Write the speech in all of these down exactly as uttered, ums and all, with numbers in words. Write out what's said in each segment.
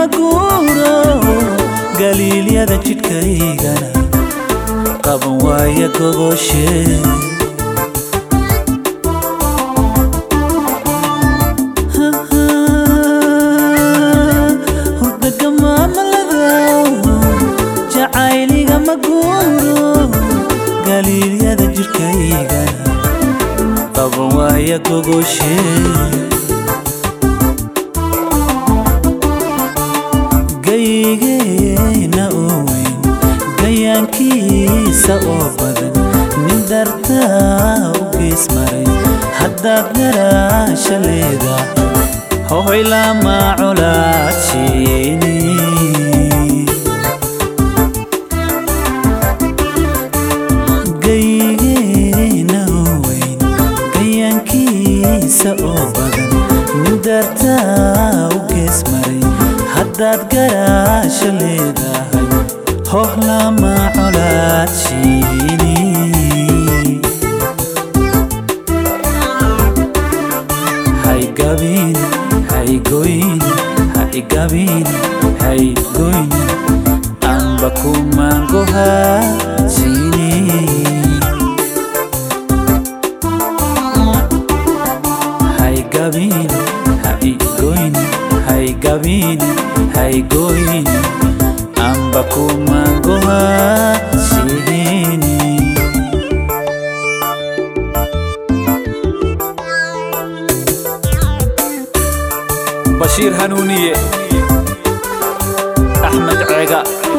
maguro galiilyada jidhkaygana qaban waaya gogoshe hurdaga maamalada jacayliga maguro galiilyada jidhkaygana qaban waaya gogoshe gaygeena oo weyn gayaankiisa oo badan nin dartaa u gees maray haddaad garaasha leedahay hohoy lama colaadshini gaygeena oo weyn gayaankiisa oo badan nin dartaa u gees maray haddaad garaasha leedahay hoh lama colaadshini hay gabin hay goyn hay gabin hay goyn amba kumangohashini hay gabin hay goyn hay gabin hay goyn amba kumangohashini بشير هنونية أحمد عيقا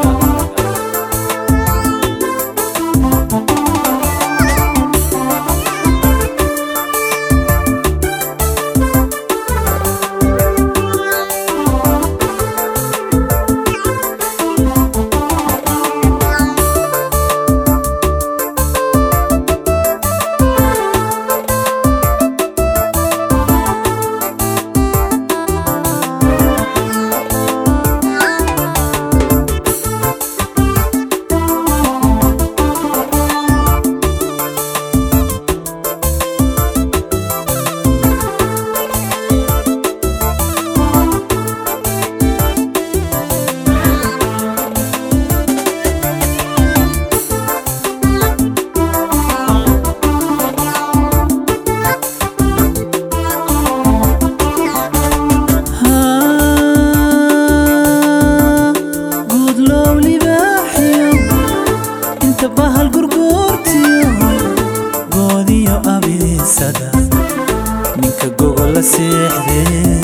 bahal gurgurtiyo goodiyo abisada ninka gogol la seexday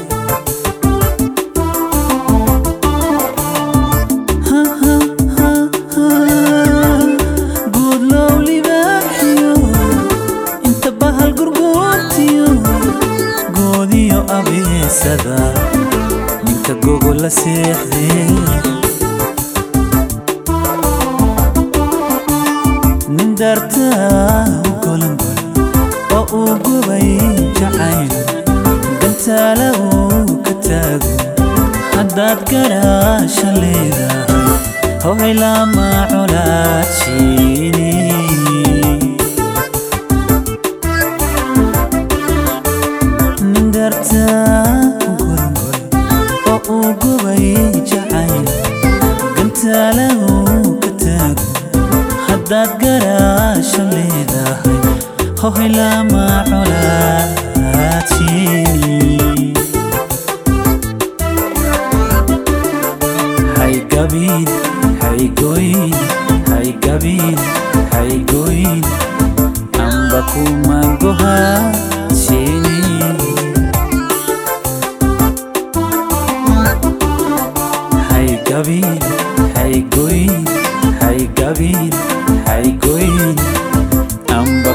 good lowly baaxiyo inta bahal gurgurtiyo goodiyo abisada ninka gogol la seexday dartaa u golangoy oo uu gubay jacayl gantaala uu ka taago haddaad garaasha leedahay hohay lama colaadshini nin dartaa u golangoy oo uu gubay jacayl gantaala uu ka taago haddaad garaasha leedahay hohay lama colaadshini hay gabin hay goyn hay gabin hay goyn amba kumangohashini hay gabin hay goyn hay gabin hay goyn amba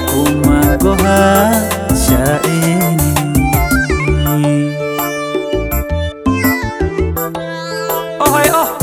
kumangohashini oh hay oh